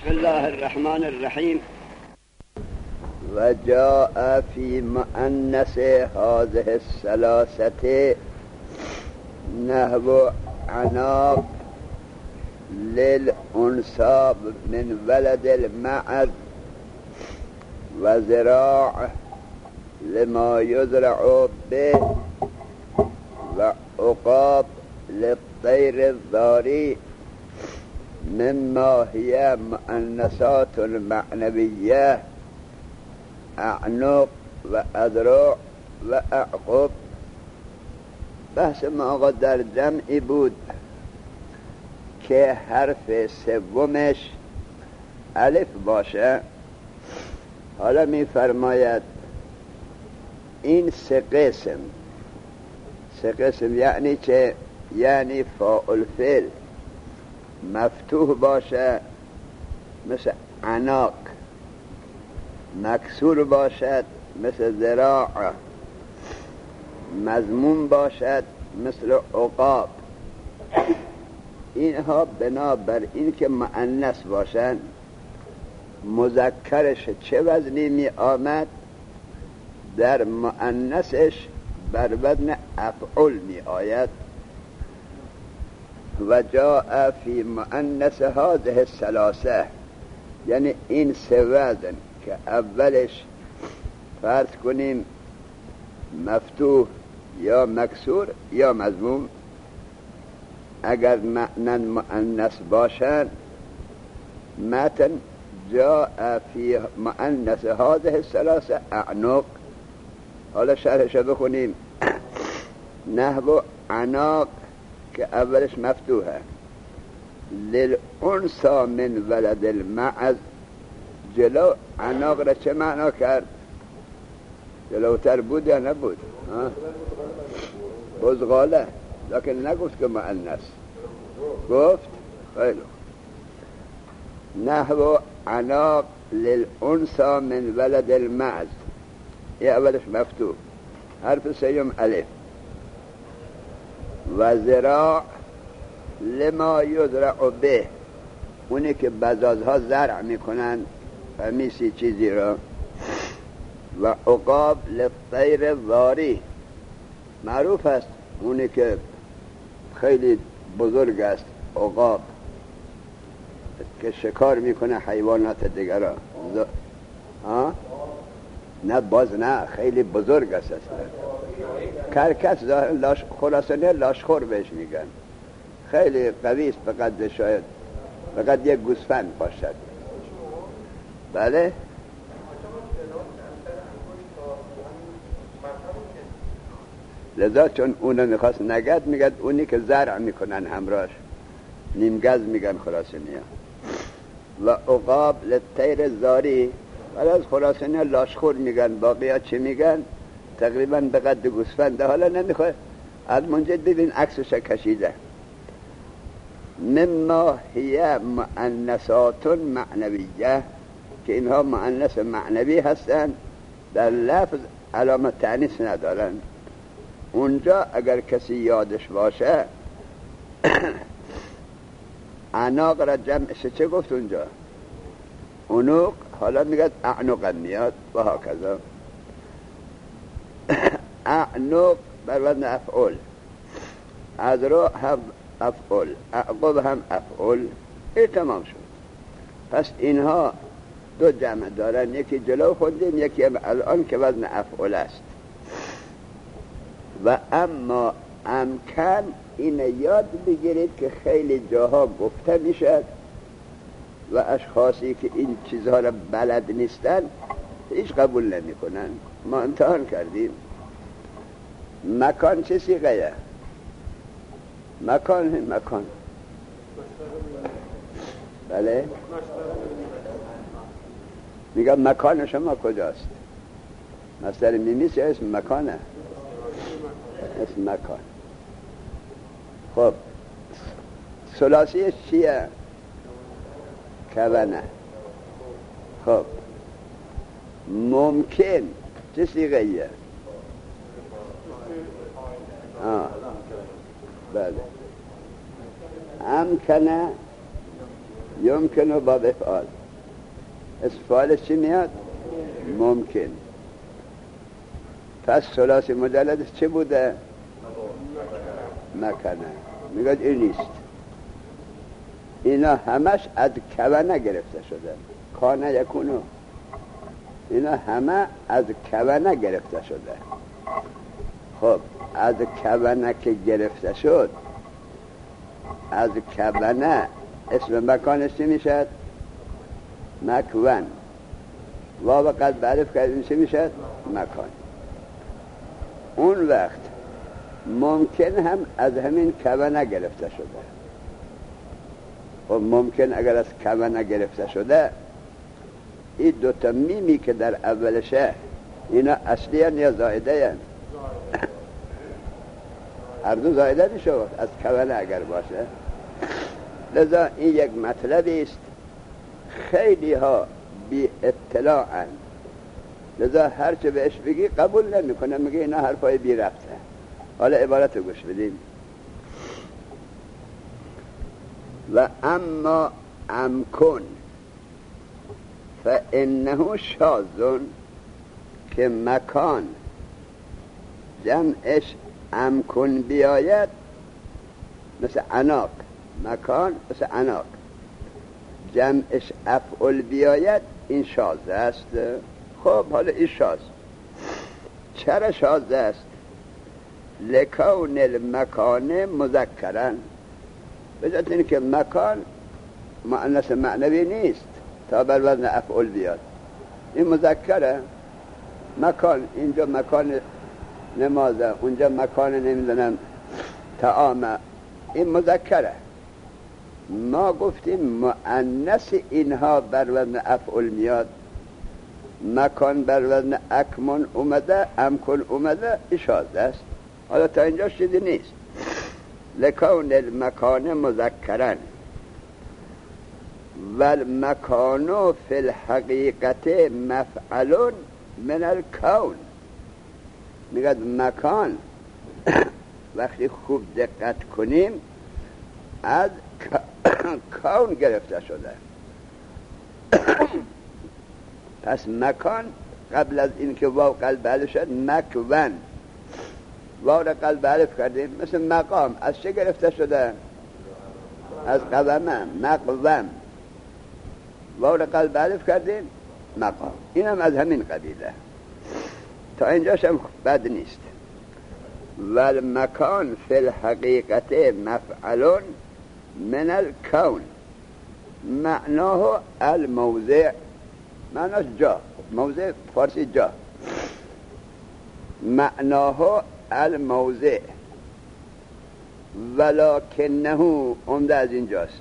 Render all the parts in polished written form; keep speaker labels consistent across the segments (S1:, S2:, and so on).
S1: بسم الله الرحمن الرحيم. وجاء في مؤنث هذه الثلاثة نحو عناق للأنثى من ولد المعز وزراع لما يزرع به وعقاب للطير الضاري مما هي مؤنثات معنوية اعنق وأذرع وأعقب. بحث ما در جمعی بود که حرف سومش الف باشه. حالا می فرماید این سه قسم یعنی چه؟ یعنی فاعل فعل مفتوح باشه مثل عناق، مکسور باشد مثل ذراع، مضموم باشد مثل عقاب. اینها بنابر این که مؤنث باشند مذکرش چه وزنی می آمد؟ در مؤنثش بر وزن افعول می آید. و جاء فی مؤنث هذه الثلاثه، یعنی این سه وزن که اولش فرض کنیم مفتوح یا مکسور یا مضموم، اگر معنی مؤنث باشند متن جاء فی مؤنث هذه الثلاثه اعنق. حالا شرحش بخونیم. نحو عناق که اولش مفتوحه، للانثى من ولد المعز. جلو عناق را چه معنا کرد؟ جلوتر بود یا نبود؟ بزغاله، لکن نگفت که مؤنث، گفت خیلی. نحو عناق للانثى من ولد المعز، یه اولش مفتوح، حرف سیم الف. و زراع لما یزرع به، اونی که بزازها زرع میکنن فمیسی چیزی را. و عقاب للطیر الضاری، معروف است اونی که خیلی بزرگ است، عقاب که شکار میکنه حیوانات دیگر را. نه باز نه، خیلی بزرگ است اصلا. کرکس خلاصانه لاشخور بهش میگن، خیلی قوی است، فقط شاید فقط یک گوسفند باشد. بله لذا چون اونو میخواست نگد میگد اونی که زرع میکنن همراهش، نیمگز میگن خلاصانه. و عقاب للطیر الضاری، ولی از خلاصانه لاشخور میگن، باقی ها چی میگن؟ تقریبا به قد گوسفنده. حالا نمیخواد از منجد ببین عکسش کشیده. مما هی مؤنثات معنویه، که اینها مؤنث معنوی هستند، در لفظ علامت تأنیث ندارن. اونجا اگر کسی یادش باشه عناق را جمعش چه گفت اونجا؟ عنق. حالا میگه اعنق میاد و هکذا. اعنق بر وزن افعول، اذرع هم افعول، اعقب هم افعول. این تمام شد. پس اینها دو جمع دارن، یکی جلو خوندیم، یکی هم الان که وزن افعول است. و اما امکن این یاد بگیرید که خیلی جاها گفته میشد و اشخاصی که این چیزها را بلد نیستن هیچ قبول نمی کنن. ما امتحان کردیم. مکان چه صیغه؟ مکان. بله میگم مکان شما کجاست؟ مصدر میمیست یا اسم مکانه؟ اسم مکان. خب ثلاثیش چیه؟ کونه. خب ممکن چه صیغه ایه؟ بله امکنه یمکن و باب افعال. اسم فاعلش چی میاد؟ ممکن. پس ثلاثی مجلدش چه بوده؟ مکنه. میگه این نیست. اینا همش از کونه گرفته شده. کانه یکونو، اینا همه از کونه گرفته شده. خب از کونه که گرفته شد، از کونه اسم مکانش چی میشد؟ مکون. واو قد الف کردیم چی میشد؟ مکان. اون وقت ممکن هم از همین کونه گرفته شده. خب ممکن اگر از کونه گرفته شده، این دوتا میمی که در اولشه اینا اصلی هن یا زائده هن؟ هر دو زائده میشه از کونه اگر باشه. لذا این یک مطلبی است خیلی ها بی اطلاعن، لذا هرچه بهش بگی قبول نمیکنه، میگه اینا حرفای بی ربطه. حالا عبارت رو گوش بدیم. و اما امکن فانه شاذ، که مکان جمعش امکن بیاید مثل عناق، مکان مثل عناق جمعش افعل بیاید، این شاذ است. خب حالا این شاذ چرا شاذ است؟ لکون المکان مذکرن، بجات این که مکان مؤنث معنوی نیست تا بر وزن افعل بیاد. این مذکره. مکان اینجا مکان نمازه، اونجا مکان نمیدونم طعامه، این مذکره. ما گفتیم مؤنث اینها بر وزن افعل میاد. مکان بر وزن اکمن اومده، امکن اومده، شاذ است. حالا تا اینجا چیزی نیست. لکون المکان مذکرن والمکان فی الحقیقت مفعل من الکون. میگه مکان وقتی خوب دقت کنیم از کون گرفته شده. پس مکان قبل از اینکه واو قلب الف شد مکون، واو را قلب الف کردیم. مثل مقام از چه گرفته شده؟ از قومه، مقوم. واو را قلب الف کردیم مقام، این هم از همین قبیله. تا اینجاش هم بد نیست. والمکان فی الحقیقت مفعل من الکون، معناه الموضع، معناش جا، موضع فارسی جا، معناه الموضع. ولکنه عمده از اینجاست.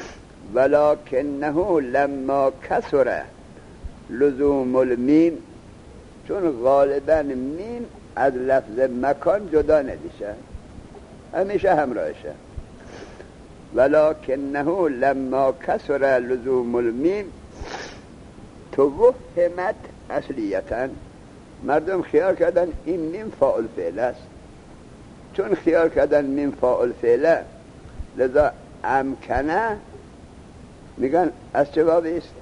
S1: ولکنه لما کسره لزوم المیم، چون غالبا میم از لفظ مکان جدا نمیشه، همیشه همراهشه. ولکنه لما کسره لزوم المیم توهمت اصلیتاً، مردم خیال کردن این میم فاعل فعل است. چون خیال کردن میم فاعل فعله، لذا امکنه میگن از چه بابی است؟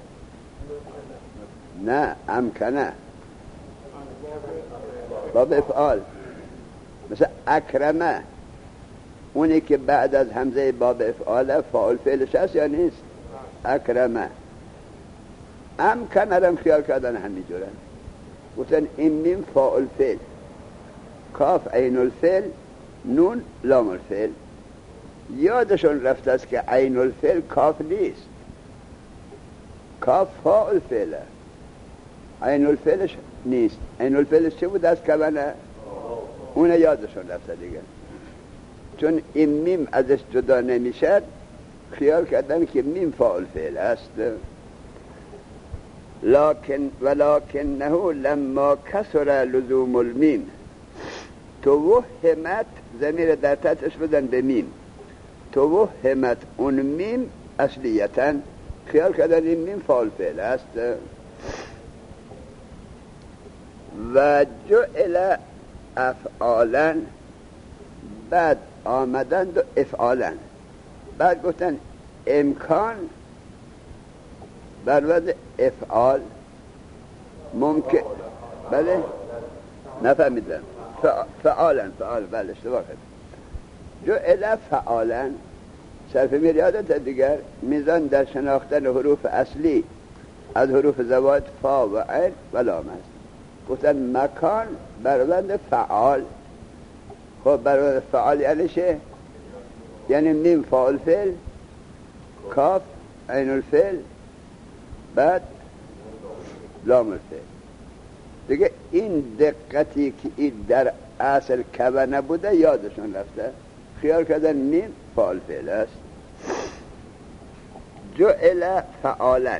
S1: نه، امکنه باب افعال. مثل اکرمه، اونی که بعد از همزه باب افعاله فاعل فعلش هست یا نیست؟ اکرمه. امکنه رم خیال کردن همینجوره، گفتن این میم فاعل فعل، کاف عین الفعل، نون لام الفعل. یادشون رفته است که عین الفعل کاف نیست، کاف فاعل فعله، عین الفعلش نیست. عین الفعلش چه بود از کونه؟ اون یادشون رفته دیگه. چون این میم ازش جدا نمیشد، خیال کردن که میم فاعل فعل است. ولکنه لما کسر لزوم المیم توهمت، ضمیر در تحتش بدن به میم، توهمت اون میم اصلیتاً، خیال کردن این میم فاعل فعل است. و جعل افعالا، بعد آمدند و افعالا، بعد گفتن امکان بر وزن افعال ممکن. بله نفهمیدم. فعالن بله اشتباه کرد. جعل فعالن صرف میریادت دیگر میزان در شناختن حروف اصلی از حروف زوائد فا و عین و لام است. گفتن مکان بر وزن فعال. خب بر وزن فعال یعنی چه؟ یعنی میم فاعل فعل، کاف عین الفعل، بعد لام الفعل. دیگه این دقتی که این در اصل کبه نبوده یادشون رفته، خیال کردن میم فاعل فعل است. جعل فعالا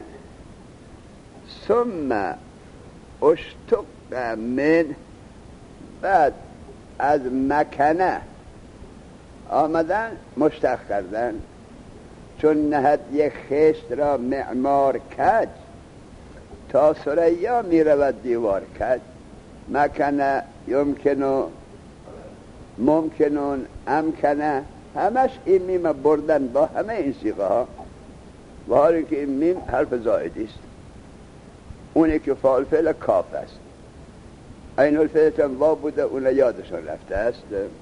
S1: ثم اشتق من، بعد از مکنه آمدن مشتق کردن، چون نهد یک خشت را معمار کج، تا ثریا می رود دیوار کج. مکنه یمکنو ممکنون امکنه همش این میم بردن با همه این صیغه ها، و حالی که این میم حرف زائدی است. اونی که فاعل فعل کاف است، عین الفعل هم وا بوده، اون یادشون رفته است.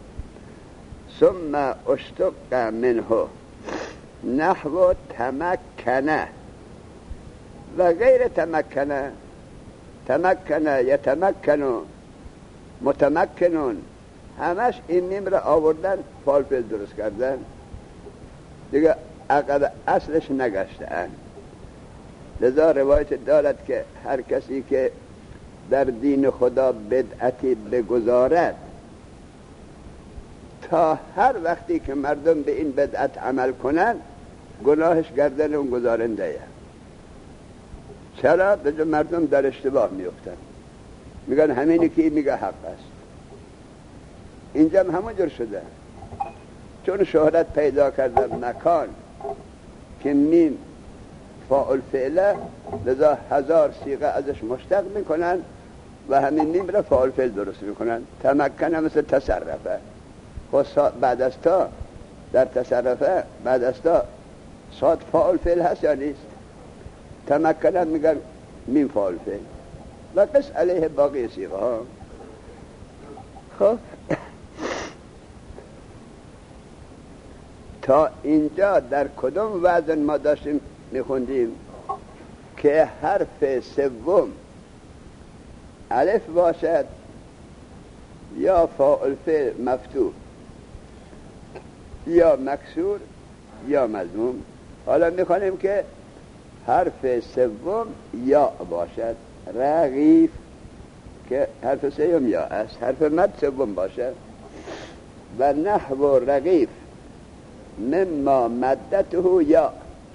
S1: ثم اشتق منه نحو تمکنه و غیر تمکنه. تمکنه یتمکنو متمکنون همش این میم را آوردن فاعل فعل درست کردن، دیگه عقب اصلش نگشتن. لذا روایت دارد که هر کسی که در دین خدا بدعتی بگذارد، تا هر وقتی که مردم به این بدعت عمل کنن گناهش گردن اون گذارنده. چرا؟ به مردم در اشتباه میفتن، میگن همینی که میگه حق است. اینجا هم همونجور شده، چون شهرت پیدا کردن مکان که میم فاعل فعله، لذا هزار صیغه ازش مشتق میکنن و همین میم را فاعل فعل درست میکنن. تمکنه مثل تصرفه. بعد از تا در تصرفه بعد از تا صاد فاعل فعل هست یا نیست؟ تمکنه میگن میم فاعل فعل و قس علیه باقی صیغه ها. خب تا اینجا در کدام وزن ما داشتیم میخوندیم که حرف سوم الف باشد یا فاعل فعل مفتوح یا مکسور یا مضموم. حالا میخوانیم که حرف سوم یا باشد، رغیف که حرف سوم یا است، حرف مد سوم باشد. و نحو رغیف مما مدته یا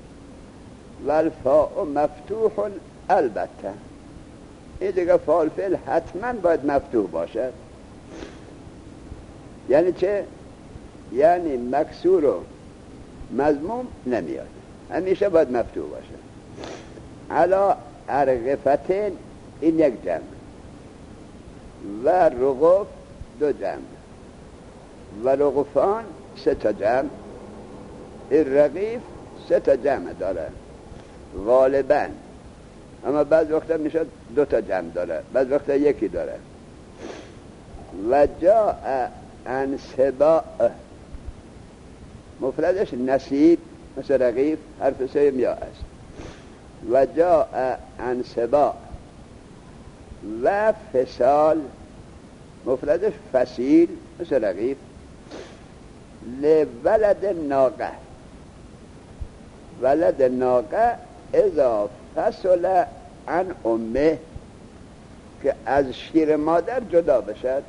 S1: والفاء مفتوح البته. این دیگه فاعل فعل حتما باید مفتوح باشد. یعنی چه؟ یعنی مکسور و مضموم نمیاد، همیشه باید مفتوح باشد. علا ارغفتین این یک جمع و رغف دو جمع و رغفان سه تا جمع. این رغیف سه تا جمع داره غالبا، اما بعض وقتا میشد دو تا جمع داره، بعض وقتا یکی داره. و جاء عن سباء مفردش نصیب مثل رغیف حرف سوم یا است. و جاء عن سباء و فصال مفردش فصیل مثل رغیف. لولد ناقه ولد ناقه اذا فصل عن امه، که از شیر مادر جدا بشد.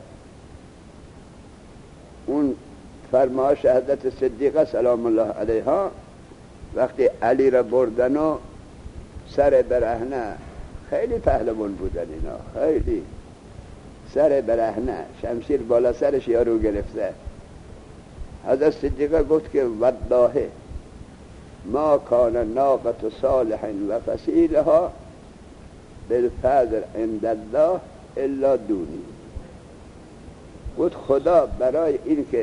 S1: اون فرمایش حضرت صدیقه سلام الله علیها وقتی علی را بردن و سر برهنه، خیلی پهلوان بودن اینا، خیلی سر برهنه، شمشیر بالا سرش یارو گرفته. حضرت صدیقه گفت که والله ما کان ناقة صالح و فصیلها بالفضل عند الله الا دونی. گفت خدا برای این که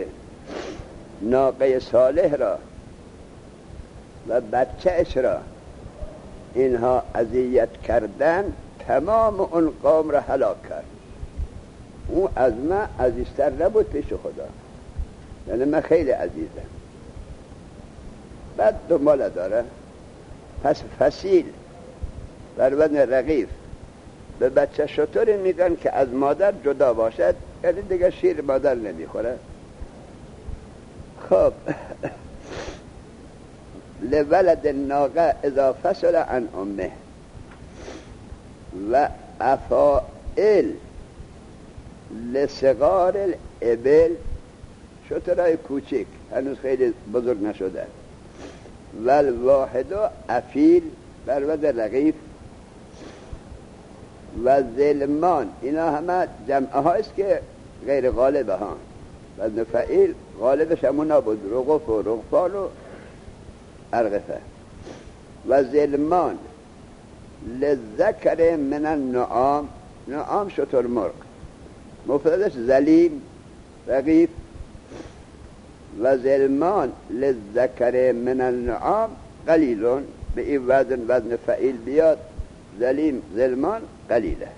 S1: ناقه صالح را و بچهش را اینها اذیت کردن تمام اون قوم را هلاک کرد. اون از من عزیزتر نبود پیش خدا، یعنی من خیلی عزیزم. بعد دنباله داره. پس فسیل بر وزن رغیف به بچه شطوری میگن که از مادر جدا باشد، یعنی دیگه شیر مادر نمیخوره. خب لولد الناقه اذا فصل عن امه و افائل لصغار الابل، شترهای کوچک هنوز خیلی بزرگ نشده. و الواحد افیل بر وزن رغیف و ظلمان، اینا همه جمعه هایست که غیر غالبه ها. وزن فعیل غالبش همون نبود، رغف و رغفان و ارغفه. و ظلمان لذکر من النعام، نعام شتر مرغ، مفردش ظلیم رغیف. و ظلمان لذکر من النعام قلیلون، به این وزن فعیل بیاد، ظلیم ظلمان قلیله.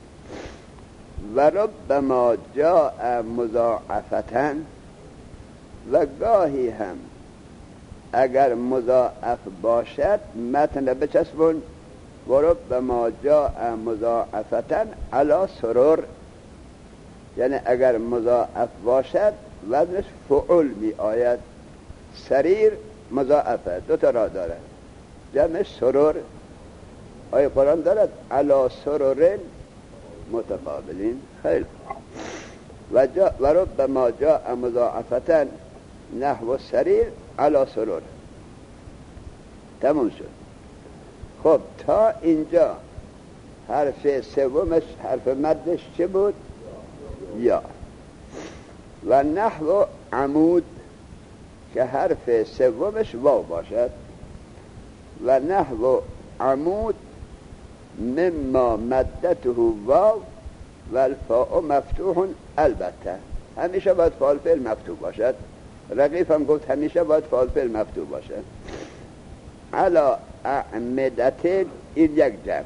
S1: و ربما جاء مضاعفة، و گاهی هم اگر مضاعف باشد متن بچسبون. و ربما جاء مضاعفة علی سرور، یعنی اگر مضاعف باشد وزنش فعول می آید. سریر مضاعفه، دو تا راه داره، جمعش سرور. آیه قرآن دارد علی سرور متقابلین. خیلی. و ربما جاء مضاعفة نحو سریر علی سرور. تموم شد. خب تا اینجا حرف سومش، حرف مدش چه بود؟ یا. و نحو عمود که حرف سومش واو باشد. و نحو عمود مما مدته واو و الفاء مفتوح، البته همیشه باید فاعل فعل مفتوح باشد. رغیف هم گفت همیشه باید فاعل فعل مفتوح باشد. علا اعمدت، این یک جمع.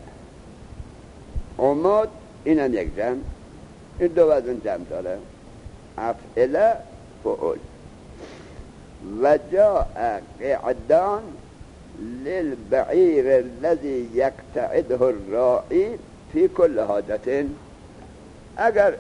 S1: عمود این هم یک جمع. این دو وزن جمع داره، افعله فعول. و جاء قعدان للبعیر الذي يقتعده الراعي في كل حاجة. اگر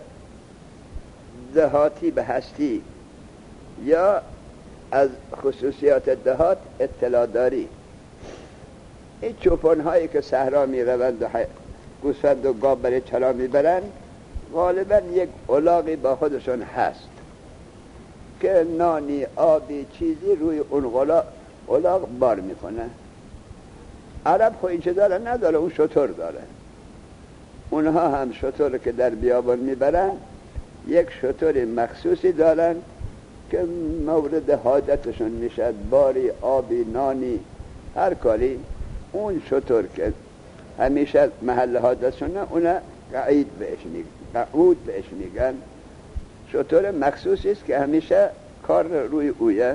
S1: دهاتی به هستی یا از خصوصیات دهات اطلاع داری، این چوپان هایی که صحرا می روند و گوسفند و گاو برای چرا می برند، غالبا یک الاغی با خودشون هست که نانی آبی چیزی روی اون الاغ بار میکنه. عرب خو این چه داره نداره، اون شتر داره. اونها هم شتر که در بیابان میبرن یک شتر مخصوصی دارن که مورد حاجتشون میشد، باری آبی نانی هر کاری. اون شتر که همیشه محل حاجتشونه اون قعود بهش میگن. شتر مخصوصی است که همیشه کار روی اویه.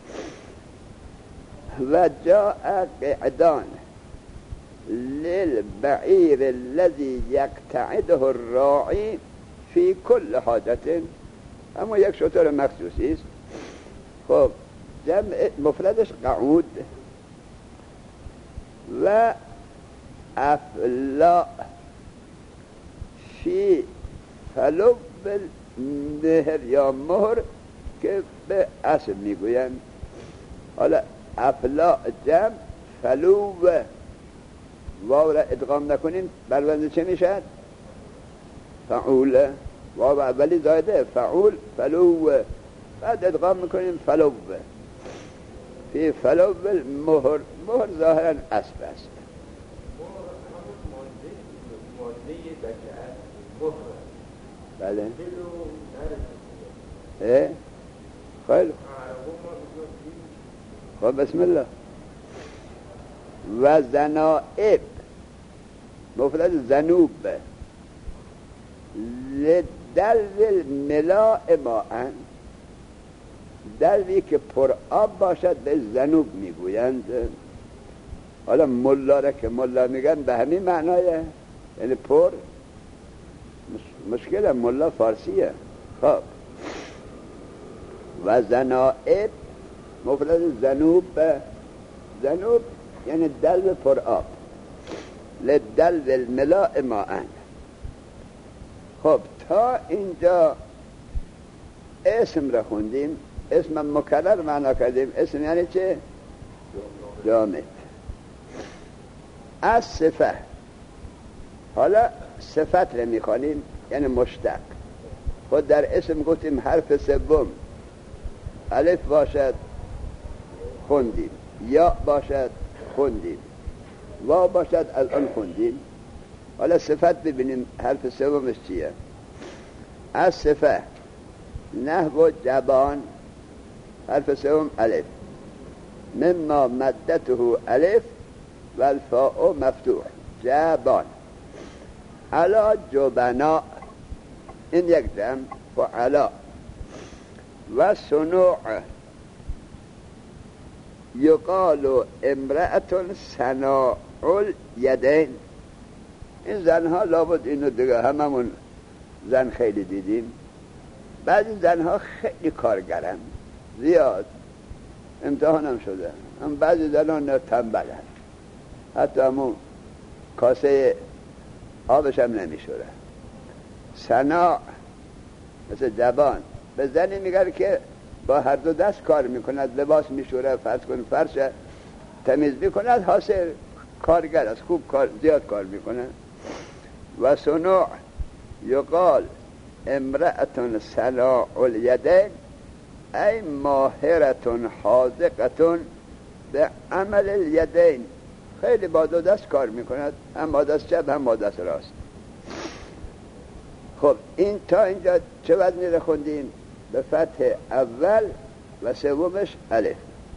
S1: و جاء قعدان للبعیر الذي يقتعده الراعي في كل حاجة، اما یک شتر مخصوصی است. خب جمع مفردش قعود. و افلا فی فلو مهر یا مهر که به اصل میگوین. حالا افلا جمع، فلو واو را ادغام نکنین برونده چه میشد؟ فعول. واو اولی زایده، فعول فلو، بعد ادغام میکنین فلو. فی فلو مهر، مهر ظاهرا اسب است. بله. خیلی خب بسم الله. و زنائب مفرد زنوب لدلو الملاء ماء، دلوی که پر آب باشد به زنوب میگویند. حالا ملا را که ملا میگن به همین معنایه، یعنی پر. مشکل ملا فارسیه. خب و زنائب مفرد زنوب. زنوب یعنی دلو پر آب، لدلو الملاء ماءن. خب تا اینجا اسم را خوندیم، اسم مکرر معنا کردیم. اسم یعنی چه؟ جامد. از صفه، حالا صفت را میخوانیم یعنی مشتق. خود در اسم گفتیم حرف سوم الف باشد خوندیم، یا باشد خوندیم، وا باشد الان خوندیم. حالا صفت ببینیم حرف سومش چیه. از صفه نحو جبان، حرف سوم الف، مما مدته الف و الفاء مفتوح، جبان. علا جبنا، این یک جمع فعلا. و صنوع یقال امرأة صناع الیدین. این زنها لابد اینو دیگه هممون زن خیلی دیدیم. بعضی زنها خیلی کارگرن، زیاد امتحانم شده. هم بعضی زنها تنبلن، حتی همون کاسه آبش هم نمیشوره. صناع مثل جبان، به زنی میگه که با هر دو دست کار میکند، لباس میشوره، فرض کن فرش تمیز میکند، حاصل کارگر است، خوب کار، زیاد کار میکنه. و صنوع یقال امرأة صناع الیدین ای ماهرة حاذقة به عمل الیدین. خیلی با دو دست کار میکند، هم با دست چپ هم با دست راست. خب این تا اینجا چه وزنی رو خوندیم؟ به فتح اول و سومش الف.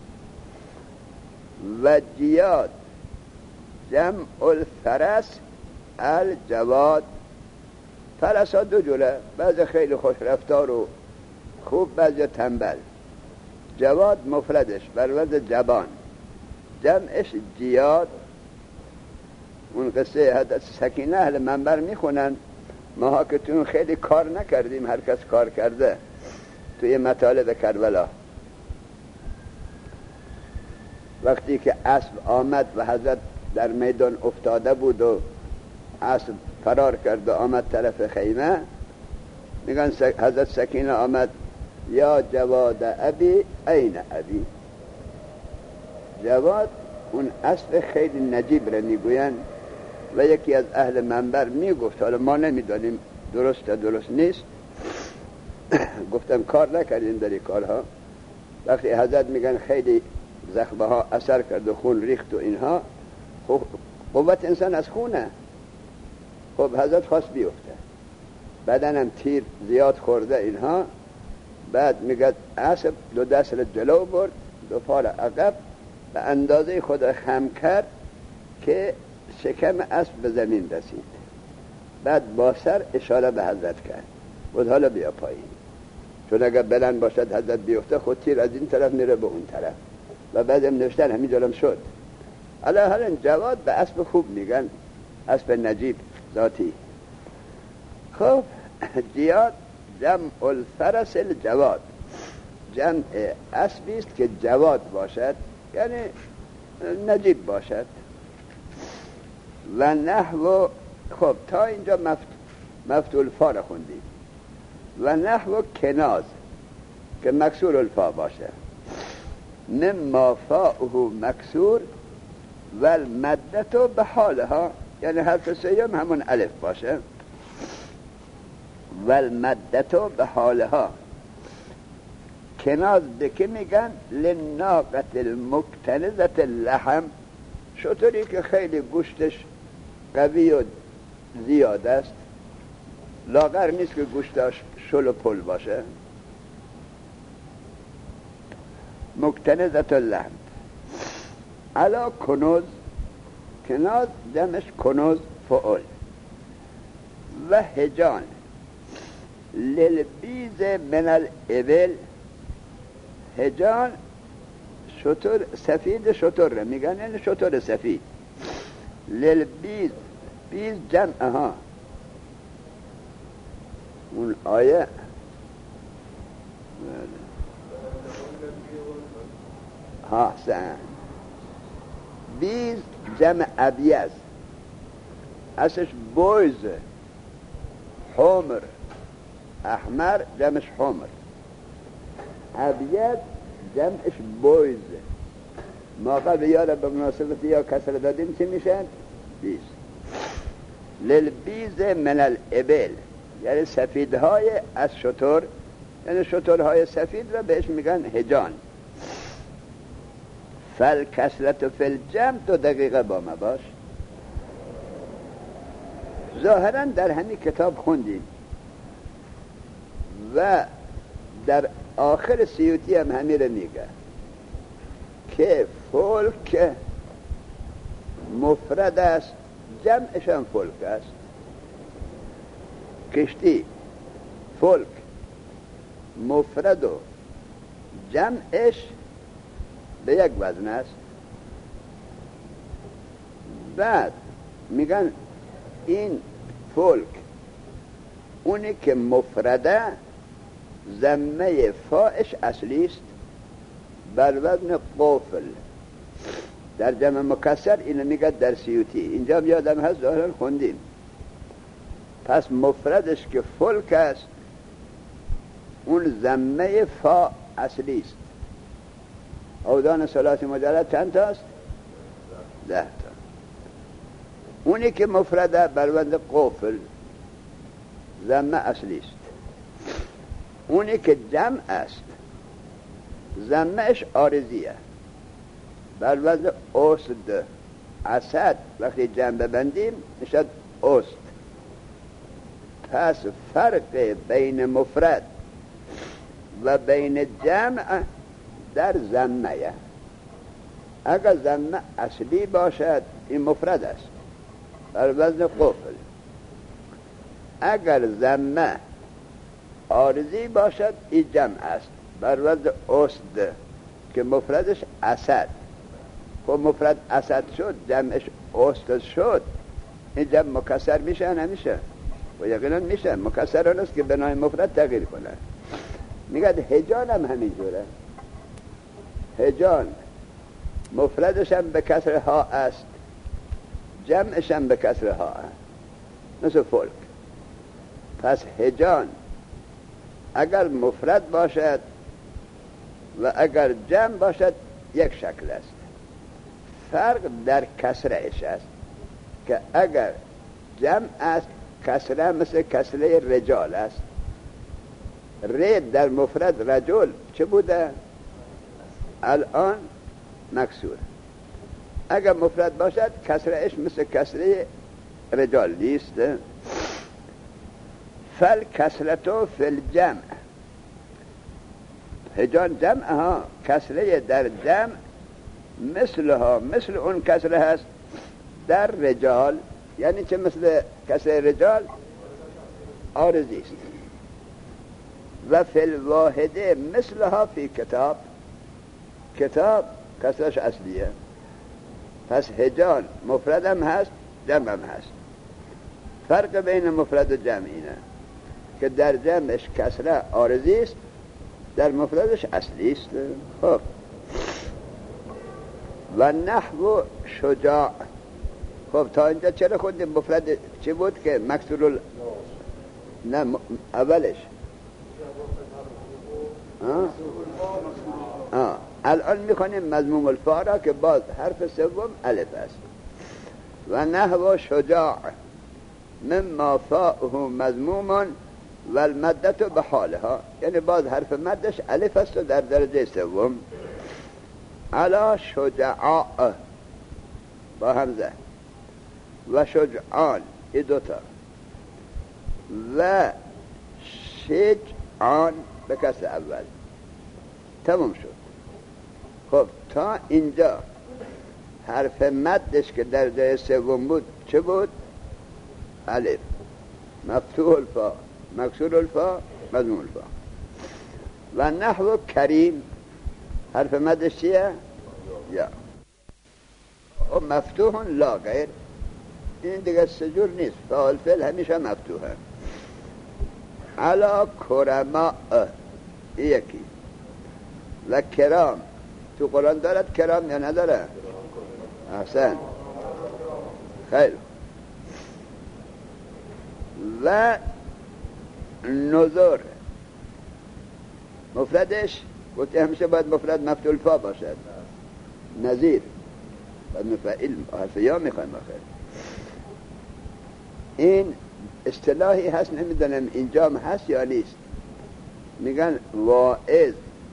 S1: و جیاد جمع الفرس الجواد. فرس ها دو جوره، بعضی خیلی خوش رفتار و خوب، بعضی تنبل. جواد مفردش بر وزن جبان، جمعش جیاد. اون قصه حضرت سکینه اهل منبر میخونن، ماها که تو خیلی کار نکردیم، هر کس کار کرده توی مطالب کربلا. وقتی که اسب آمد و حضرت در میدان افتاده بود و اسب فرار کرد و آمد طرف خیمه، میگن حضرت سکینه آمد، یا جواد ابی این ابی. جواد اون اسب خیلی نجیب را میگوین و یکی از اهل منبر میگفت، حالا ما نمیدانیم درست نیست، گفتم کار نکردیم در این کارها. وقتی حضرت میگن خیلی زخمه ها اثر کرد و خون ریخت و اینها، قوت انسان از خونه. خب حضرت خواست بیفته، بدنم تیر زیاد خورده اینها. بعد میگه اسب دو دست را جلو برد، دو پا را عقب، به اندازه خود خم کرد که شکم اسب به زمین رسید. بعد با سر اشاره به حضرت کرد، بود حالا بیا پایین، چون اگر بلند باشد حضرت بیفته، خود تیر از این طرف میره به اون طرف. و بعدم نوشتن همین جلم شد. حالا جواد به اسب خوب میگن، اسب نجیب ذاتی. خب جیاد جمع الفرس الجواد، جمع اسبی است که جواد باشد، یعنی نجیب باشد. و نحو، خب تا اینجا مفتول فا را خوندیم. و نحو کناز که مکسور الفا باشه، مما فاؤه مکسور و المدتو به حالها، یعنی حرف سیم همون الف باشه. و المدتو به حالها. کناز به که میگن؟ لناقت المکتنزت اللحم، شطوری که خیلی گوشتش قوی و زیاد است، لاغر نیست که گوشتش شل و پل باشه. مکتنزت اللحم. علا کنوز، کناز جمعش کنوز فعل. و هجان للبیز من الابل، هجان شتر سفید شتر میگن، یعنی شتر سفید. للبیز، بیز جمع ها اون آیه ها سن بیز جمع ابیز، اصلش بویز، حمر احمر جمعش حمر، ابیض جمعش بویز. ما قبل یاد به مناسبت یا کسر دادیم چی میشن؟ بیز. للبیز من الابل، یعنی سفیدهای از شتر، یعنی شترهای سفید را بهش میگن هجان. فالکسرت فی الجمع 2 دقیقه با ما باش. ظاهرا در همین کتاب خوندیم و در آخر سیوطی هم همین رو میگه که فلک مفرد است، جمعش هم فلک است. کشتی فلک مفرد و جمعش به یک وزن است. بعد میگن این فلک اونی که مفرده ضمه فاش اصلی است بر وزن قفل. در جمع مکسر اینو میگه در سیوطی، اینجا یادم هست ظاهرا خوندیم. پس مفردش که فلک است اون ضمه فا اصلی است. عودان ثلاث مجرد چند تا است؟ 10 تا. اونی که مفرده بر وزن قفل ضمه اصلی است. اونی که جمع است ضمهش عارضیه بر وزن اوست. اسد وقتی جمع ببندیم میشد اوست. پس فرق بین مفرد و بین جمع در ضمه. اگر ضمه اصلی باشد این مفرد است بر وزن قفل. اگر ضمه عارضی باشد این جمع است بر وزن اوست که مفردش اسد. خب مفرد اسد شد جمعش اوست شد، این جمع مکسر میشه نمیشه؟ و یقینا میشه. مکسر آن است که بنای مفرد تغییر کنه. میگه هجان هم همینجوره. هجان مفردش هم به کسر ها است، جمعش هم به کسر ها است، مثل فلک. پس هجان اگر مفرد باشد و اگر جمع باشد یک شکل است. فرق در کسرهش است که اگر جمع است کسره مثل کسره رجال است. رد در مفرد رجل چه بوده؟ الان مکسور. اگر مفرد باشد کسرهش مثل کسره رجال نیست. فل کسرتو فی الجمع، هجان جمع ها، کسره در جمع مثلها، مثل اون کسره هست در رجال. یعنی چه مثل کسره رجال؟ عارضی است. و فی الواحده مثلها فی کتاب، کتاب کسرش اصلیه. پس هجان مفرد هم هست جمع هم هست. فرق بین مفرد و جمع اینه که در جمعش کسره عارضی است، در مفردش اصلی است. خب و نحو شجاع. خب تا اینجا چرا خوندیم؟ مفرد چی بود که مکسور نه اولش الان میخونیم مضموم الفا را که باز حرف سوم الف است. و نحو شجاع مما فاءه مضموم و المدت به حالها، یعنی باز حرف مدش الف است و در درجه سوم. علا شجاع با همزه و شجعان ای دوتا و شجعان به کسر اول. تمام شد. خب تا اینجا حرف مدش که در جای سوم بود چه بود؟ الف. مفتوح الفا، مکسور الفا، مضموم الفا. و نحو کریم حرف مدش چیه؟ یا و مفتوح لا غیر، این دیگه سجور نیست، فعال فعل همیشه مفتوحه. علا کرما یکی و کرام تو قرآن دارد کرام یا نداره؟ احسن، خیلی. و نذر مفردش گفته همیشه باید مفرد مفتوح الفا باشد. نذیر باید مفعول حرف یا میخوایم آخر. این اصطلاحی هست، نمیدونم اینجا هم هست یا نیست. میگن واعظ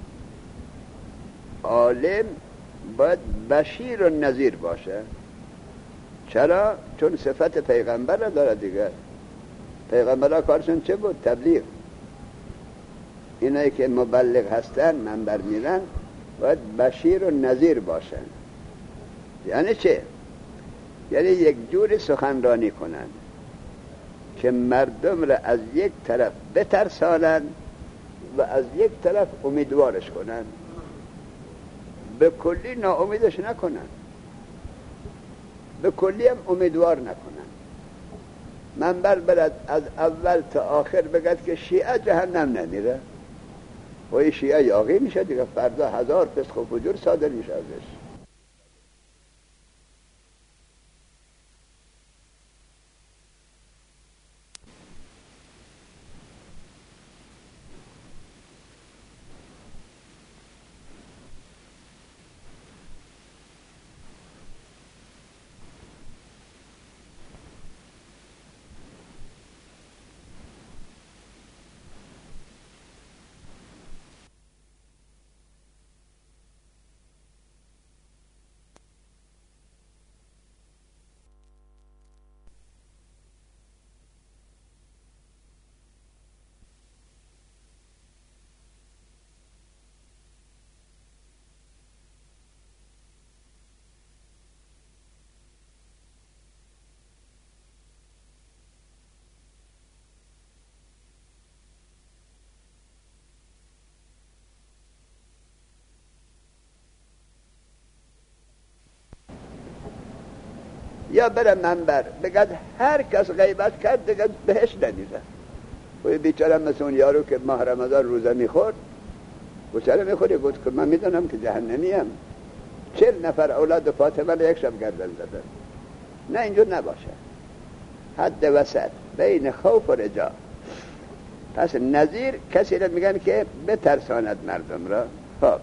S1: عالم باید بشیر و نذیر باشه. چرا؟ چون صفت پیغمبر را داره دیگه. پیغمبرها کارشون چه بود؟ تبلیغ. اینایی که مبلغ هستن منبر میرن باید بشیر و نذیر باشن. یعنی چه؟ یعنی یک جوری سخنرانی کنن که مردم را از یک طرف بترسانن و از یک طرف امیدوارش کنن، به کلی ناامیدش نکنن، به کلی هم امیدوار نکنن. منبر برد از اول تا آخر بگد که شیعه جهنم نمیره و این شیعه یاغی میشه دیگه، فردا 1000 فسق و فجور صادر میشه ازش. یا بره منبر بگد هر کس غیبت کرد دیگه بهش نمیره. و بیچاره مثل اون یارو که ماه رمضان روزه میخورد، گفت چرا میخوری؟ گفت که من میدونم که جهنمیم. 40 نفر اولاد فاطمه رو یک شب گردن زدن. نه، اینجور نباشه، حد وسط بین خوف و رجا. پس نذیر کسی را میگن که بترساند مردم را. خب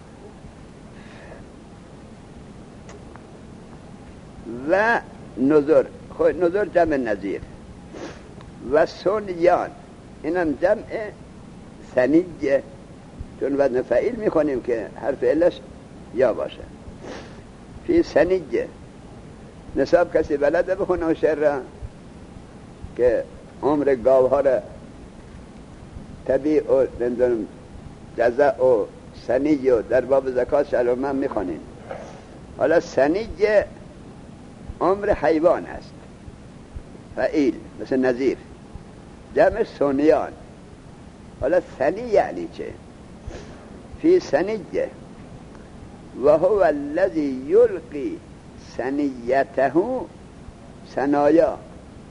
S1: و نذر، خب نذر جمع نذیر. و سنیان اینم جمع سنیه، چون وزن فعیل میخونیم که حرف علش یا باشه. فی سنیه نصاب کسی بلده بخونه و شعر را که عمر گاوها را طبیع و جزع و سنیه و در باب زکات شلومن میخونیم. حالا سنیه عمر حیوان است، فعیل مثل نذیر، جمع سنیان. حالا سنی یعنی چه؟ فی سنیه و هو الذی یلقی سنیته سنایا.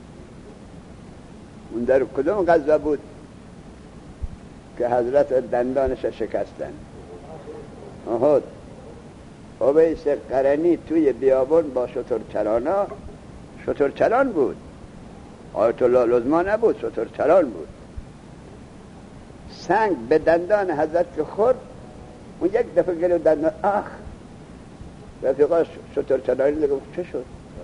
S1: اون در کدوم غزوه بود که حضرت دندانش شکستن؟ احد. اویس قرنی توی بیابان با شترچلان بود. آیت الله العظمی نبود، شترچلان بود. سنگ به دندان حضرت که خورد، اون یک دفعه گلو دندان آخ. رفیقا شترچلانی دیگه چه شد؟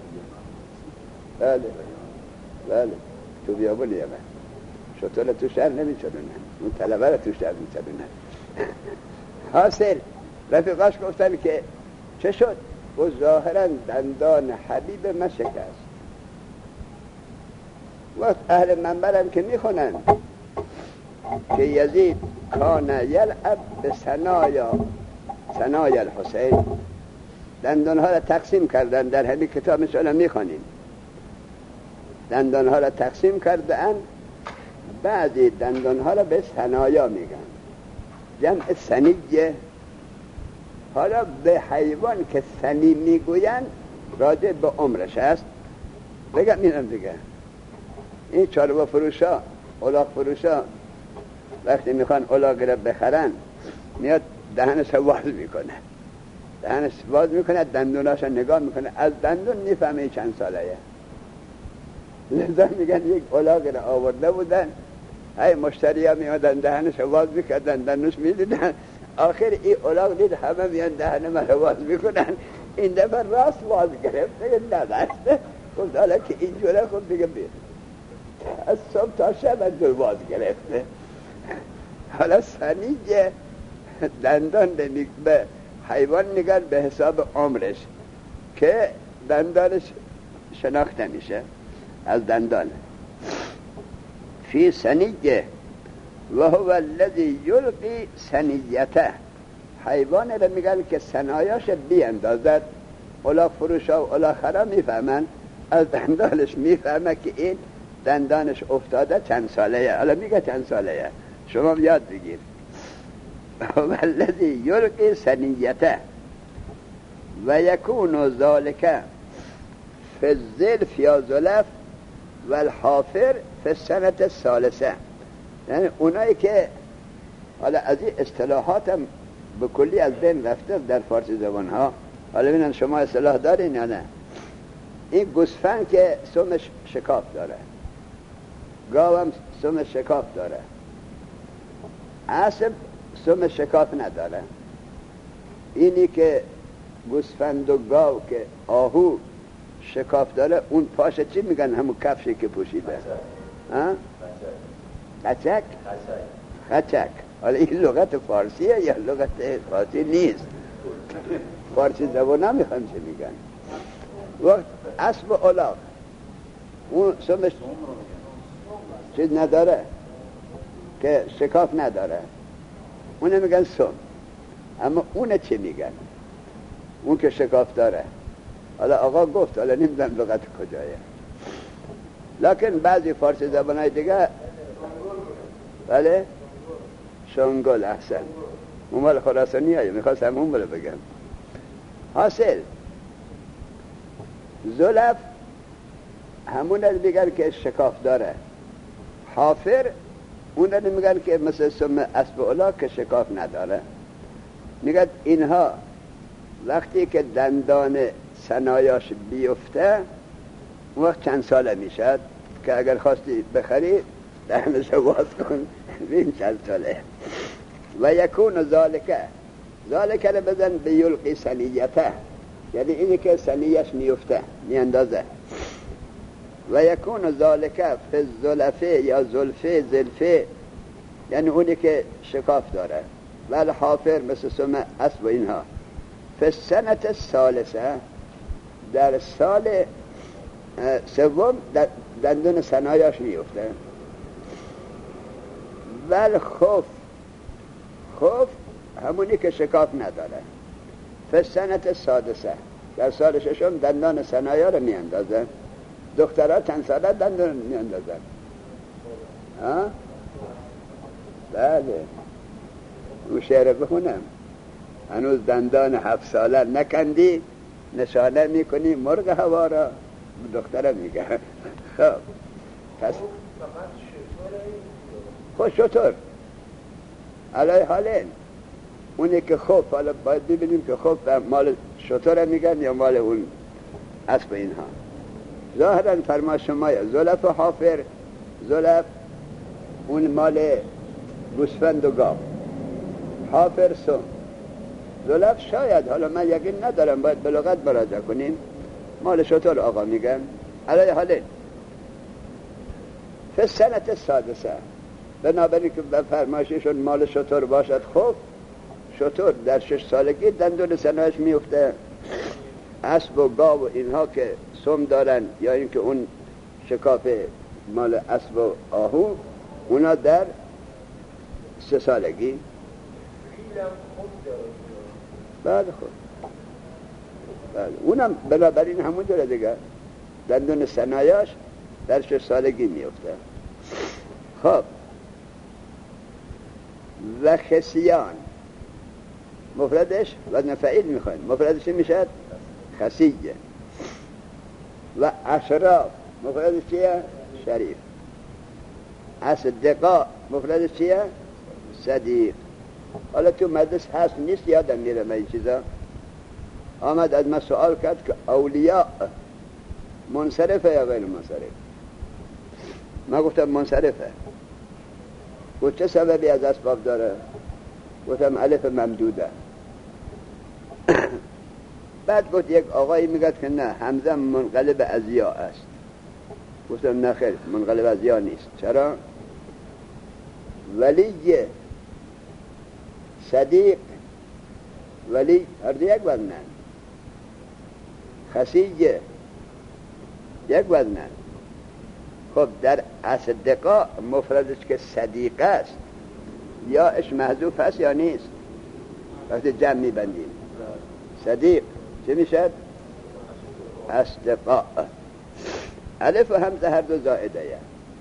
S1: بله تو بیابان یمن شتر تو شهر نمیچلونن، اون طلبه رو تو شهر میچلونن. حاصل رفیقاش گفتن که چه شد؟ و ظاهرا دندان حبیب من شکست. وقت اهل منبرم که میخونن که یزید کان یلعب به ثنای الحسین، دندانها را تقسیم کردن. در همین کتاب مثلا میخونیم دندانها را تقسیم کردن، بعضی دندانها را به ثنایا میگن، جمع سنیه. حالا به حیوان که سنی میگوین راجع به عمرش است. بگم اینم دیگه، این چاروا فروشا، الاغ فروشا وقتی میخوان الاغ را بخرن میاد دهنش واز میکنه، دهنش واز میکنه، دندوناشو نگاه میکنه، از دندون میفهمه چند سالهه. لذا میگن یک الاغ را آورده بودن، های مشتری ها میادن دهنش واز میکردن، دندونش میدیدن، آخر این الاغ دید همه میان دهن من واز میکنن، این دفعه راست واز گرفت، دیگه نداشته. خب حالا که اینجوره خب دیگه بید از صبح تا شب از دور واز گرفته. حالا سنیج دندان به حیوان نگن به حساب عمرش که دندانش شناخته میشه از دندان. فی سنیجه و هو الذی یلقی سنیته، حیوان را میگن که سنایاش بیاندازد. الاغ فروشا و الاغ خرا میفهمن، از دندانش میفهمه که این دندانش افتاده چند ساله. حالا میگه چند ساله، شما یاد بگیر. هو الذی یلقی سنیته و یکون ذالک فی الزلف یا زلف و الحافر فی السنة الثالثه. یعنی اونایی که حالا از این اصطلاحات هم به کلی از بین رفته در فارسی زبان ها، حالا ببینن شما اصطلاح دارین یا نه. این گوسفند که سمش شکاف داره، گاو هم سمش شکاف داره، اسب سمش شکاف نداره. اینی که گوسفند و گاو که آهو شکاف داره، اون پاش چی میگن؟ همون کفشی که پوشیده، خچک. خچک. حالا این لغت فارسیه یا لغت فارسی نیست؟ فارسی زبان نمیخوام چه میگن. وقت اسب و الاغ اون سمش چیز نداره که شکاف نداره، اونه میگن سم. اما اونه چه میگن؟ اون که شکاف داره. حالا آقا گفت، حالا نمیدونم لغت کجایه، لکن بعضی فارسی زبانهای دیگه بله شنگل. احسن، اون مال خراسانی هایی، میخواستم اون رو بگم. حاصل زلف همون رو میگن که شکاف داره، حافر اون رو میگن که مثل سم اسب اولا که شکاف نداره. میگن اینها وقتی که دندان سنایاش بیفته اون وقت چند ساله میشد که اگر خواستی بخری دهنش باز کن ببین چند ساله. و یکون ذالکه، ذالکه رو بزن به یلقی سنیته، یعنی اینی که سنیش میفته میاندازه. و یکون ذالکه فی الزلفه یا زلفه، زلفه یعنی اونی که شکاف داره، و الحافر مثل سم اسب و اینها. فی السنة الثالثه، در سال سوم دندون سنایاش میفته. ول خوف، خوف همونی که شکاف نداره. فی السنة السادسه، در سال ششم دندان سنایا رو میاندازه. دخترها چند ساله دندون میاندازن؟ بله، اون شعر بخونم. هنوز دندان 7 ساله نکندی، نشانه میکنی مرغ هوا را، دختره میگه. خب پس خود شطور علی حالین اونی که خوب، حالا باید ببینیم که خوب مال شطوره میگن یا مال اون اسب اینها. ظاهرا فرما شمایه زلف و حافر، زلف اون مال گوسفند و گاو، حافر سم. زلف شاید، حالا من یقین ندارم، باید به لغت مراجعه کنیم، مال شطور آقا میگن. علی حالین فی السنة السادسه، بنابراین که به فرمایششون مال شطور باشد. خوب شطور در 6 سالگی دندون سنایش میفته. اسب و گاو و اینها که سم دارن یا اینکه اون شکاف مال اسب و آهو، اونا در 3 سالگی. بعد خود بله، اونم بنابراین همون جوره دیگه، دندون سنایاش در 6 سالگی میفته. خب و خسیان، مفردش وزن فعیل میخواین، مفردش میشه خسیه. و اشراف مفردش چیه؟ شریف. اصدقاء مفردش چیه؟ صدیق. حالا تو مجلس هست نیست یادم میره من این چیزا. آمد از من سوال کرد که اولیاء منصرفه یا غیر منصرف؟ من گفتم منصرفه. گفت چه سببی از اسباب داره؟ گفتم الف ممدوده. بعد گفت یک آقایی میگه که نه همزه منقلب از یا است. گفتم نه خیر منقلب از یا نیست. چرا؟ ولی صدیق ولی هر دو یک وزنن، خسیجه یک وزنن. خب در اصدقاء مفردش که صدیق است یا اش محذوف هست یا نیست؟ وقتی جمع میبندیم صدیق چه میشد؟ اصدقاء. الف و همزه هر دو زائده یه.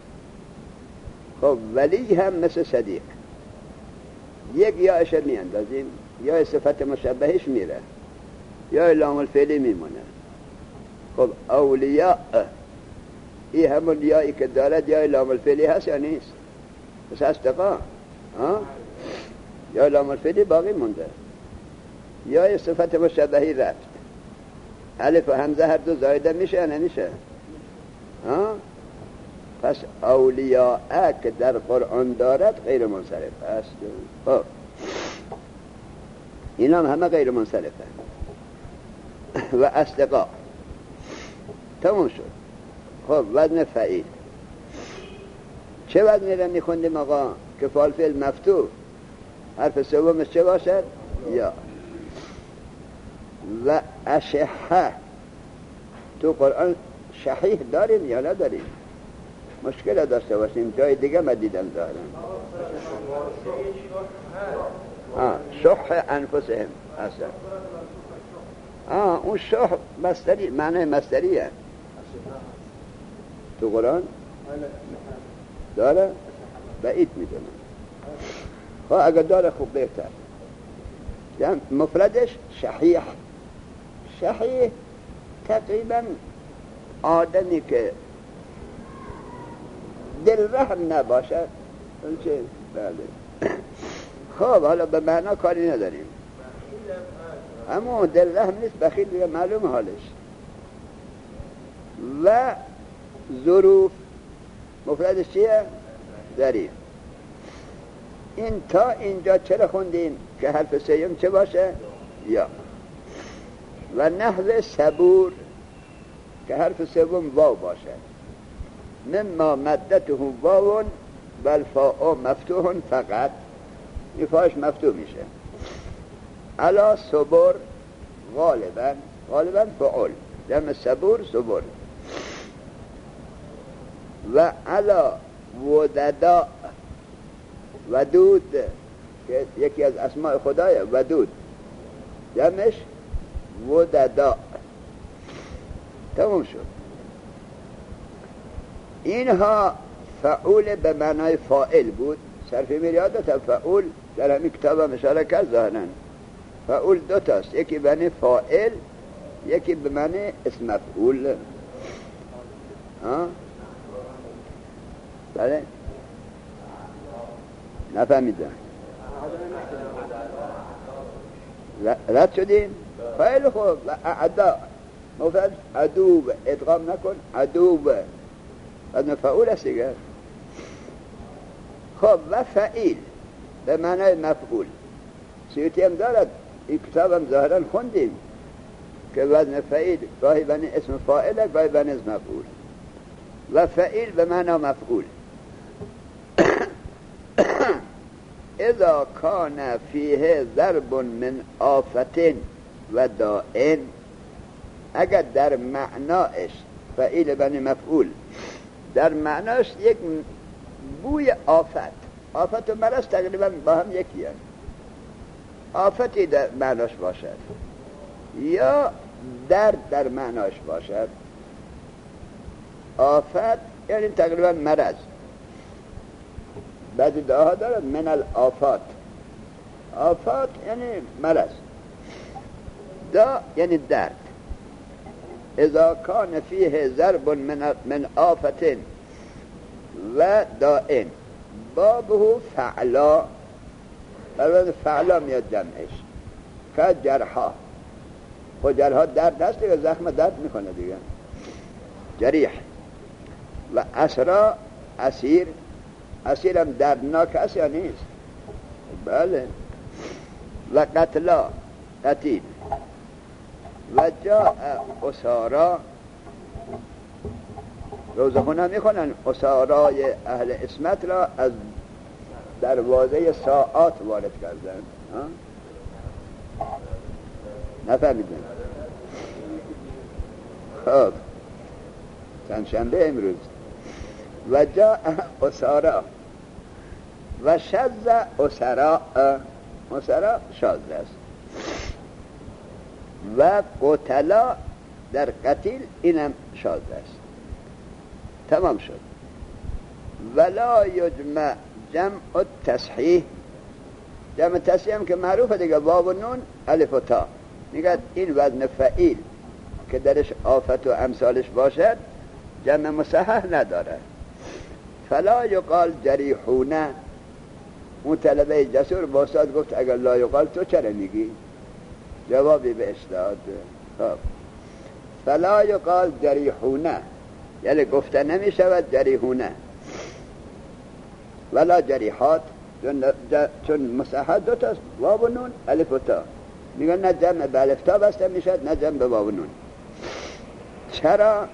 S1: خب ولی هم مثل صدیق یک یا اش میاندازیم یا صفت مشبهش میره یا لام الفعلی میمونه. خب اولیاء این همون یایی که دارد یا لام الفعلی هست یا نیست؟ پس اصدقاء یا لام الفعلی باقی مونده یا صفت مشبهی رفت. الف و همزه هر دو زایده میشه یا نمیشه؟ پس اولیاء که در قرآن دارد غیر منصرف است. خب این هم همه غیر منصرفه. و اصدقاء تمام شد. خب وزن فعیل چه وزنی را میخوندیم آقا؟ که فعل فعل مفتوح حرف سومش چه باشد؟ یا. و اشحه تو قرآن شحیح داریم یا نداریم؟ مشکل داشته باشیم جای دیگه من دیدم دارم. شح انفسهم اصلا اون شح مصدری، معنی مصدریه تو قرآن داره؟ بعید میدونم. اگر داره خوب بهتر. مفردش شحیح. شحیح تقریبا آدمی که دل رحم نباشد. بله. خب حالا به معنا کاری نداریم، اما دل رحم نیست، بخیل دیگه معلوم حالش. و ظروف مفردش چیه؟ ظریف. این تا اینجا چرا خوندیم که حرف سیم چه باشه؟ یا. و نحو صبور که حرف سوم واو باشه. مما مدته واو و الفاء مفتوح فقط، این فاش مفتوح میشه. علا صبر غالبا فعول جمع صبور صبر. و علا وددا ودود که یکی از اسماء خدای ودود جمعش وددا. تمام شد. اینها فعول به معنای فاعل بود. صرفی میریادت فعول در همین کتاب هم اشاره کرد ظاهراً. فعول دو تاست، یکی به معنی فاعل یکی به معنی اسم مفعول. بله نفهمیدم. رد شدیم؟ خیلی خوب. اعدا مفرد عدو ادغام نکن عدو از مفعول است دیگه. خب و فعیل به معنای مفعول. سیوطی هم دارد، این کتاب هم ظاهرا خوندیم که وزن فعیل گاهی بنی اسم فاعل گاهی بنی اسم مفعول. و فعیل به معنی مفعول. اذا کان فیه ضرب من آفت و دائن، اگر در معناش فعیل بنی مفعول در معناش یک بوی آفت و مرض تقریبا با هم یکی هست. آفتی در معناش باشد یا در معناش باشد. آفت یعنی تقریبا مرض. بعضی دعاها دارد من الآفات آفات یعنی مرض، دا یعنی درد. اذا کان فیه ضرب من آفت و دائن بابه فعلا، البته فعلا میاد جمعش که جرحا، و جرحا درد هست دیگه، زخم درد میکنه دیگه، جریح. و اسرا اسیر، اسیرم دردناک هست یا نیست؟ بله. و قتلا قتیل. و جاء اسارا، روزخونه میخونن اسارای اهل اسمت را از دروازه ساعات وارد کردن. نفهمیدن؟ خب چند شنبه امروز. و جاء اسارا و شذ اسرا، اسرا شاذ است. و قتلا در قتیل اینم شاذ است. تمام شد. ولا یجمع جمع التصحیح، جمع تصحیح هم که معروفه دیگه، واو و نون الف و تا. میگه این وزن فعیل که درش آفت و امثالش باشد جمع مصحح نداره. فلا یقال جریحونه. اون طلبه جسور با استاد گفت اگر لا یقال تو چرا میگی؟ جوابی به استاد. خب فلا یقال جریحونه، یعنی گفته نمی شود جریحونه. ولا جریحات، چون مصحح دو تاست، واو و نون الف و تا. میگن نه جمع به الف تا بسته میشد نه جمع به واو و نون. چرا؟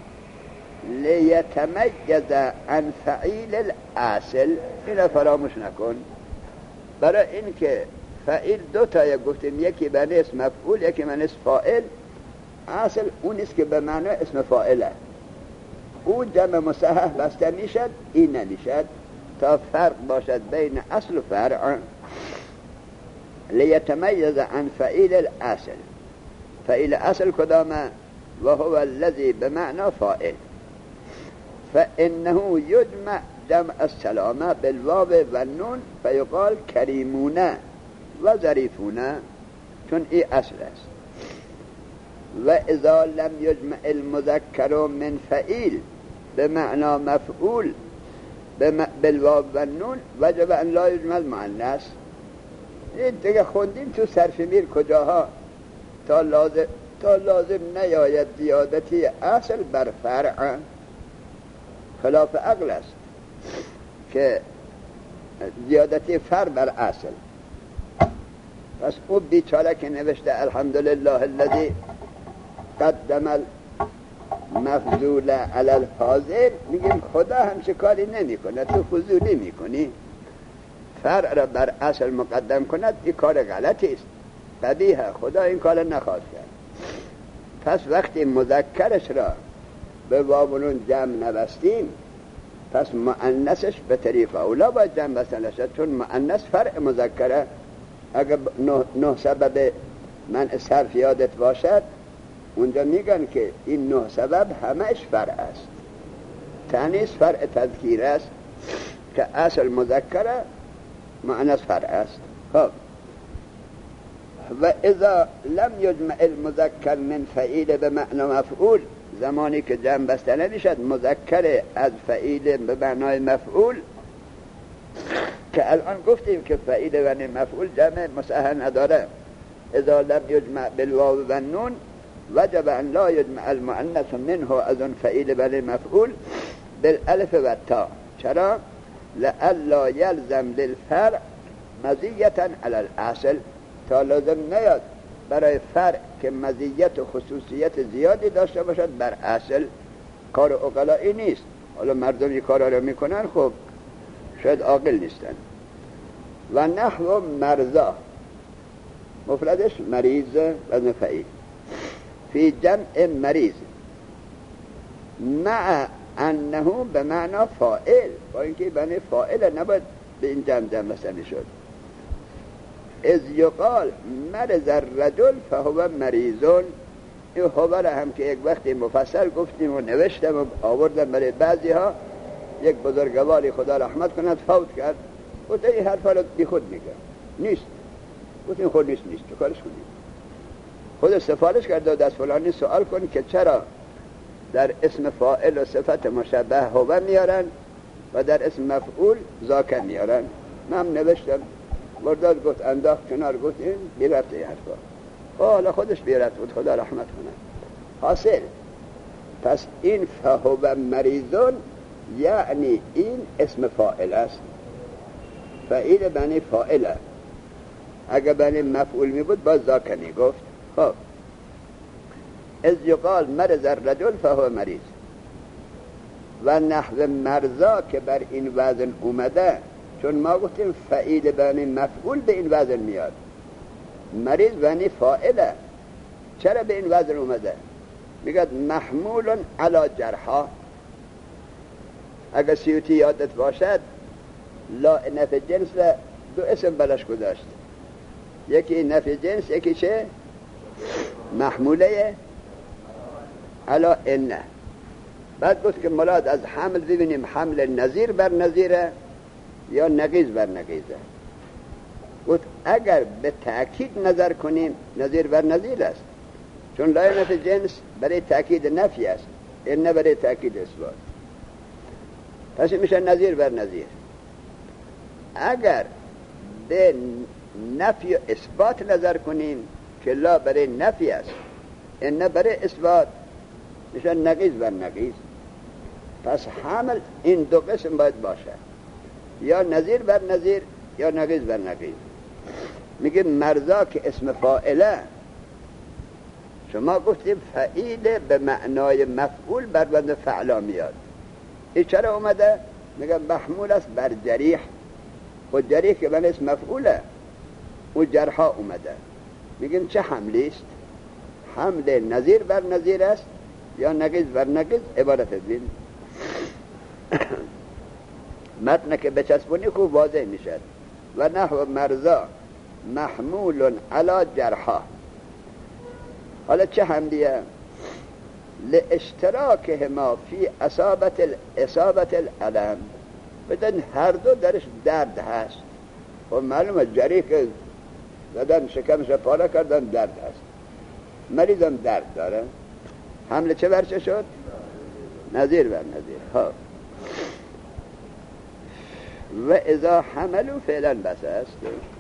S1: لیتمیز عن فعیل الاصل. اینو فراموش نکن. برای این که فعیل دو تا گفتیم، یکی به اسم مفعول یکی به اسم فاعل. اصل اون است که به معنی اسم فاعله، اون جمع مصحح بسته میشد، این نمیشد، تا فرق باشد بین اصل و فرع. لیتمیز عن فعیل الاصل. فعیل اصل کدامه؟ و هو الذی بمعنى فاعل. فانه یجمع جمع السلامه بالواو و النون فیقال کریمونه و ظریفونه، چون ای اصل است. و اذا لم یجمع المذکر من فعیل بمعنى مفعول بالواو و النون وجب ان لا یجمع المؤنث. این دیگه خوندیم تو صرف میر کجاها، تا لازم نیاید زیادتی اصل بر فرع، خلاف عقل است که زیادتی فرع بر اصل. پس او بیچاره که نوشته الحمدلله الذی قدم المفضول علی الفاضل، میگیم خدا همچه کاری نمیکنه، تو فضولی میکنی. فرع را بر اصل مقدم کند، این کار غلطی است، قبیحه، خدا این کار نخواهد کرد. پس وقتی مذکرش را به واو و نون جمع نبستیم، پس مؤنثش به طریق اولا باید جمع بسته نشد، چون مؤنث فرع مذکره. اگر نه سبب منع صرف یادت باشد، اونجا میگن که این نه سبب همش فرع است. تانیث فرع تذکیر است که اصل مذکره، مؤنث فرع است. خب و اذا لم یجمع المذکر من فعیل به معنی مفعول، زمانی که جمع بسته نمیشد مذکر از فعیل به معنای مفعول، که الان گفتیم که فعیل و مفعول جمع مصحح نداره. اذا لم یجمع بالواو و النون وجب ان لا یجمع المؤنث منه از اون فعیل و مفعول بالالف و التاء. چرا؟ لئلا یلزم للفرع مزیتا علی الاصل، تا لازم نیاد برای فرع که مزیت و خصوصیت زیادی داشته باشد بر اصل. کار عقلایی نیست. حالا مردم این کارا رو میکنن، خب شاید عاقل نیستن. و نحو مرضا، مفردش مریض وزن فعیل، فی جمع مریض مع انه به معنی فاعل، با اینکه بنی فاعل نباید به این جمع مثلا میشد. از یقال مرض الرجل فهو مریضون. این خبر هم که یک وقتی مفصل گفتیم و نوشتم و آوردم برای بعضی ها. یک بزرگواری خدا رحمت کند فوت کرد، و این حرفا رو بی خود میگه نیست. گفتیم خود نیست چه کارش کنیم؟ خود سفارش کرده و دست فلانی سوال کن که چرا در اسم فاعل و صفت مشبه هو میارن و در اسم مفعول ذاک میارن. من نوشتم برداد گفت انداخت کنار، گفت این بیرفته این حرفا. حالا خودش بیرفت بود، خدا رحمت کنه. حاصل پس این فهو مریضون یعنی این اسم فاعل است، فعیل بنی فاعله. اگر بنی مفعول می بود باز ذاک می گفت. خب از یقال مرض الرجل فهو مریض و نحو مرضا که بر این وزن اومده، چون ما گفتیم فعیل بنی مفعول به این وزن میاد، مریض بنی فاعله. چرا به این وزن اومده؟ میگه محمول علی جرحا. اگر سیوطی یادت باشد لا نفی جنس دو اسم بلش گذاشت، یکی نفی جنس یکی چه؟ محموله علا انه. بعد گفت که مراد از حمل ببینیم حمل نظیر بر نظیره یا نقیض بر نقیضه. گفت اگر به تأکید نظر کنیم نظیر بر نظیر است، چون لا نفی جنس برای تأکید نفی است، انه برای تأکید اثبات، پس میشه نظیر بر نظیر. اگر به نفی و اثبات نظر کنیم که لا برای نفی است انه برای اثبات، میشه نقیض بر نقیض. پس حمل این دو قسم باید باشه، یا نظیر بر نظیر یا نقیض بر نقیض. میگه مرضا که اسم فاعله، شما گفتیم فعیل به معنای مفعول بر وزن فعلا میاد. این چرا اومده؟ میگه محمول است بر جریح، و جریح که من اسم مفعوله و جرحا اومده. میگیم چه حملی است؟ حمل نظیر بر نظیر است یا نقیض بر نقیض؟ عبارت بین متن که بچسبونی خوب واضح میشد. و نحو مرضا محمول علی جرحا. حالا چه حملیه؟ لاشتراکهما فی اصابت الالم، بدن هر دو درش درد هست. و معلومه جریح که زدن شکمش پاره کردن درد هست، مریضم درد داره. حمله چه برچه شد؟ نظیر بر نظیر. ها و اذا حملو فعلا بس است.